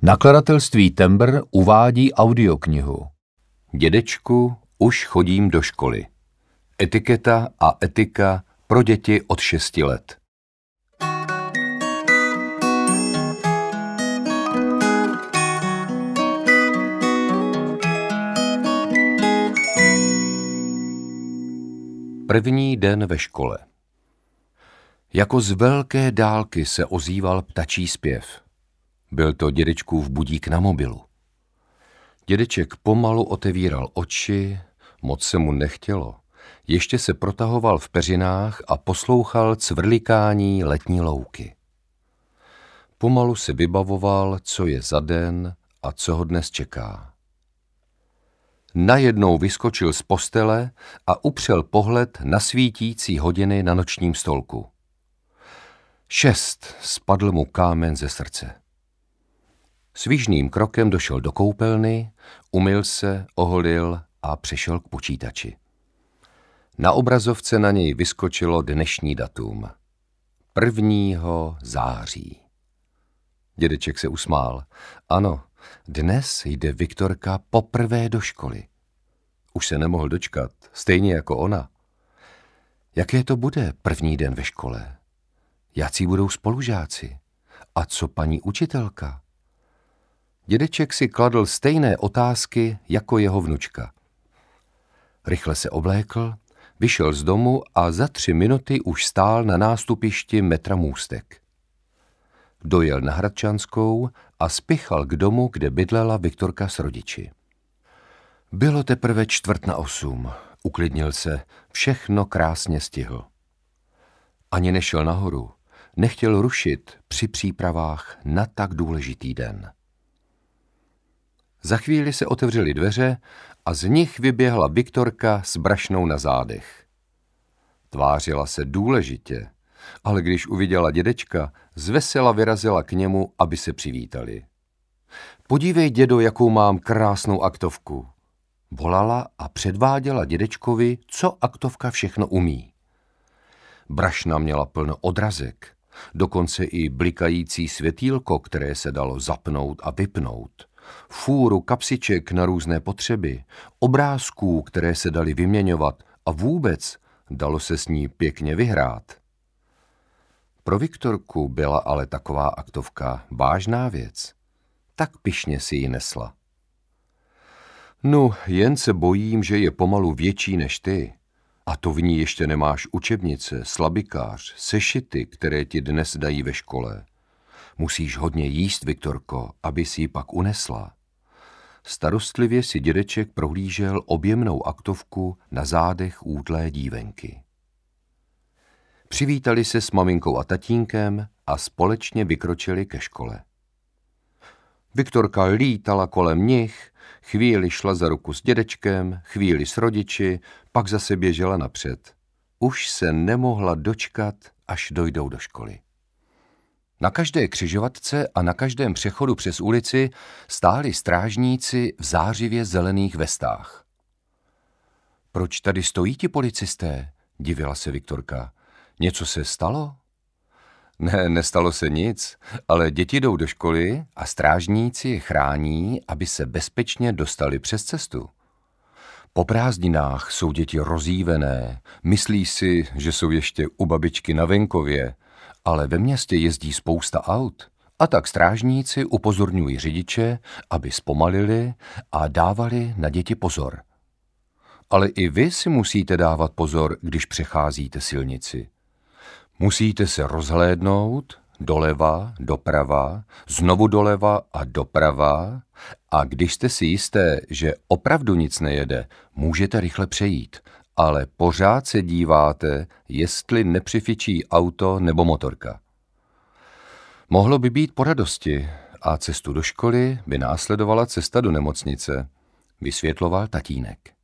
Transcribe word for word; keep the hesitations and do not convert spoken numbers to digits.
Nakladatelství Tembr uvádí audioknihu Dědečku, už chodím do školy. Etiketa a etika pro děti od šesti let. První den ve škole. Jako z velké dálky se ozýval ptačí zpěv. Byl to dědečkův budík na mobilu. Dědeček pomalu otevíral oči, moc se mu nechtělo. Ještě se protahoval v peřinách a poslouchal cvrlikání letní louky. Pomalu se vybavoval, co je za den a co ho dnes čeká. Najednou vyskočil z postele a upřel pohled na svítící hodiny na nočním stolku. Šest, spadl mu kámen ze srdce. Svižným krokem došel do koupelny, umyl se, oholil a přešel k počítači. Na obrazovce na něj vyskočilo dnešní datum. Prvního září. Dědeček se usmál. Ano, dnes jde Viktorka poprvé do školy. Už se nemohl dočkat, stejně jako ona. Jaké to bude první den ve škole? Jací budou spolužáci? A co paní učitelka? Dědeček si kladl stejné otázky jako jeho vnučka. Rychle se oblékl, vyšel z domu a za tři minuty už stál na nástupišti metra Můstek. Dojel na Hradčanskou a spěchal k domu, kde bydlela Viktorka s rodiči. Bylo teprve čtvrt na osm. Uklidnil se, všechno krásně stihl. Ani nešel nahoru, nechtěl rušit při přípravách na tak důležitý den. Za chvíli se otevřely dveře a z nich vyběhla Viktorka s brašnou na zádech. Tvářila se důležitě, ale když uviděla dědečka, zvesela vyrazila k němu, aby se přivítali. Podívej, dědo, jakou mám krásnou aktovku. Volala a předváděla dědečkovi, co aktovka všechno umí. Brašna měla plno odrazek, dokonce i blikající světýlko, které se dalo zapnout a vypnout. Fůru kapsiček na různé potřeby, obrázků, které se daly vyměňovat a vůbec dalo se s ní pěkně vyhrát. Pro Viktorku byla ale taková aktovka vážná věc. Tak pyšně si ji nesla. No, jen se bojím, že je pomalu větší než ty. A to v ní ještě nemáš učebnice, slabikář, sešity, které ti dnes dají ve škole. Musíš hodně jíst, Viktorko, aby si ji pak unesla. Starostlivě si dědeček prohlížel objemnou aktovku na zádech útlé dívenky. Přivítali se s maminkou a tatínkem a společně vykročili ke škole. Viktorka lítala kolem nich, chvíli šla za ruku s dědečkem, chvíli s rodiči, pak zase běžela napřed. Už se nemohla dočkat, až dojdou do školy. Na každé křižovatce a na každém přechodu přes ulici stáli strážníci v zářivě zelených vestách. Proč tady stojí ti policisté? Divila se Viktorka. Něco se stalo? Ne, nestalo se nic, ale děti jdou do školy a strážníci je chrání, aby se bezpečně dostali přes cestu. Po prázdninách jsou děti rozjívené, myslí si, že jsou ještě u babičky na venkově, ale ve městě jezdí spousta aut a tak strážníci upozorňují řidiče, aby zpomalili a dávali na děti pozor. Ale i vy si musíte dávat pozor, když přecházíte silnici. Musíte se rozhlédnout doleva, doprava, znovu doleva a doprava a když jste si jisté, že opravdu nic nejede, můžete rychle přejít, ale pořád se díváte, jestli nepřifičí auto nebo motorka. Mohlo by být po radosti a cestu do školy by následovala cesta do nemocnice, vysvětloval tatínek.